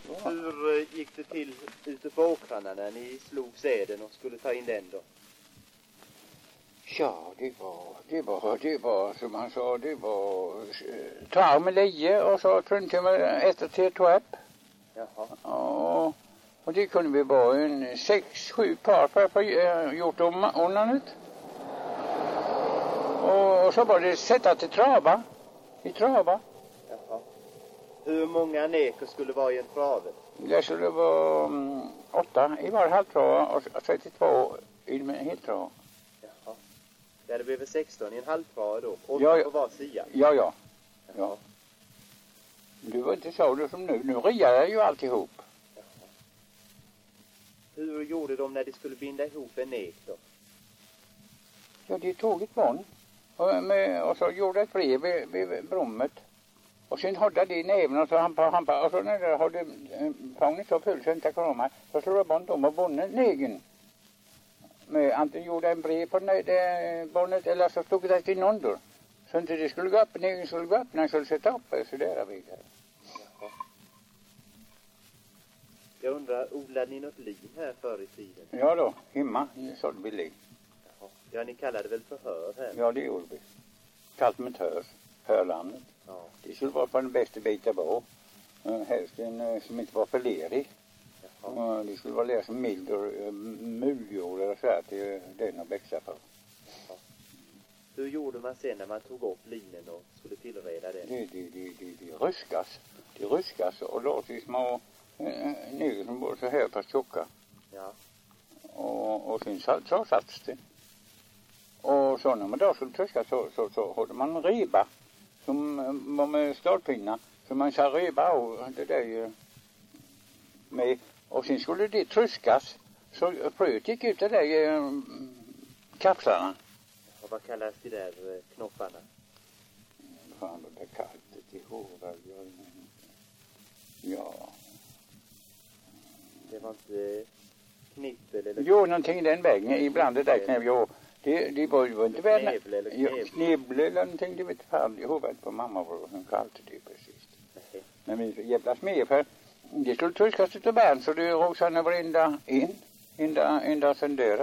Hur gick det till ute på åkrarna när ni slog säden och skulle ta in den då? Ja, det var som han sa, det var trav med lie och så truntimmar efter till tväpp. Jaha. Och det kunde vi vara en 6-7 par för att få gjort om och så var det sätta till trava. I trava. Jaha. Hur många neker skulle vara i en trave? Det skulle vara 8 i var halvtrava och 32 i en heltrava. Jaha. Ja, det blev 16 i en halvtrava då. 8 Ja, på var sida. Ja. Jaha. Du var inte så som nu. Nu riar jag ju alltihop. Jaha. Hur gjorde de när de skulle binda ihop en nek då? Ja, de tog ett band och så gjorde ett brev vid brommet. Och sen hade de i näven och så hampa och så när det hade fångat så full så inte komma så slog jag band om och bonnet negen. Med antingen gjorde en brev på bonnet eller så stod det till någon då. Så inte det skulle gå upp, negen skulle gå upp, när skulle sätta upp så där vidare. Jaha. Jag undrar, odlade ni något lin här förr i tiden? Ja då, hemma sålde vi lin. Jaha. Ja, ni kallade det väl för hör här? Ja, det gjorde vi. Kallt med hörlandet. Ja. Det skulle vara på den bästa biten på. Helst en som inte var för lerig. Jaha. Det skulle vara lerig som mild och muljord eller så här till den att växa på. Jaha. Hur gjorde man sen när man tog upp linen och skulle tillreda den? Det ruskas. Det ruskas och låter i små nygel som borde så här fast tjocka. Ja. Och sen så satt det. Och så när man då skulle tröska så hade man en riba som var med stålpinnar. Så man sa riba och det där med. Och sen skulle det tröskas så fröet gick ut det där kapslarna. Och vad kallas de där knopparna? Fan vad det är kallt i håret. Ja. Det var inte knippel eller... Jo, någonting i den vägen. Ibland det där knäpp. Jo, det var ju inte väl. Knebel eller någonting. Det vet jag fan i huvudet på mamma. Hon kallade det precis. Nej. Men vi jävlas med för det skulle tröskas utav bärn så det rosade varenda ända sen döda.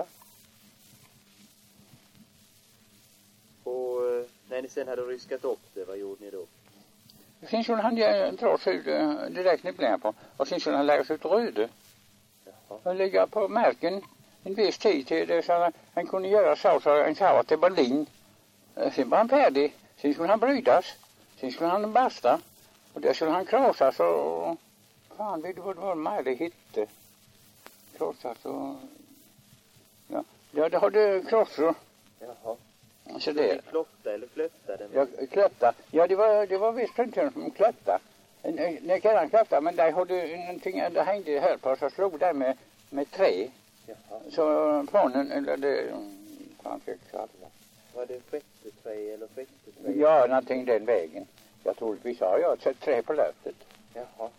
Och när ni sen hade ryskat upp det, vad gjorde ni då? Sen skulle han dra sig ut det där knipplingar på. Och sen skulle han lägga sig ut röde. Jaha. Och ligga på märken en viss tid till det så han kunde göra så en sauer till Berlin. Sen var han färdig. Sen skulle han brytas. Sen skulle han basta. Och där skulle han krossas och... Fan, vet du vad det var med det hitte? Krossas och... Ja, det hade krossor. Jaha. Så det... Klotta eller klötta den? Ja, klötta. Ja, det var visst inte som klötta. Det kan han klötta, men där hade någonting, det hängde här på så slog där med trä. Jaha. Så planen, eller det... Fan, fick jag var det skätteträ eller skätteträ? Ja, någonting den vägen. Jag tror vi sa jag sett trä på löftet. Jaha.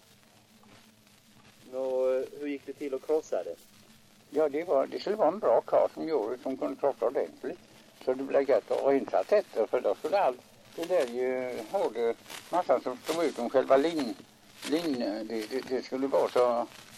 Hur gick det till att krossa det? Ja, det skulle vara en bra karl som kunde krossa ordentligt. Så det blev gött att rensa tätt för då skulle allt det där ju hårde massan som stod ut om själva lin det skulle vara så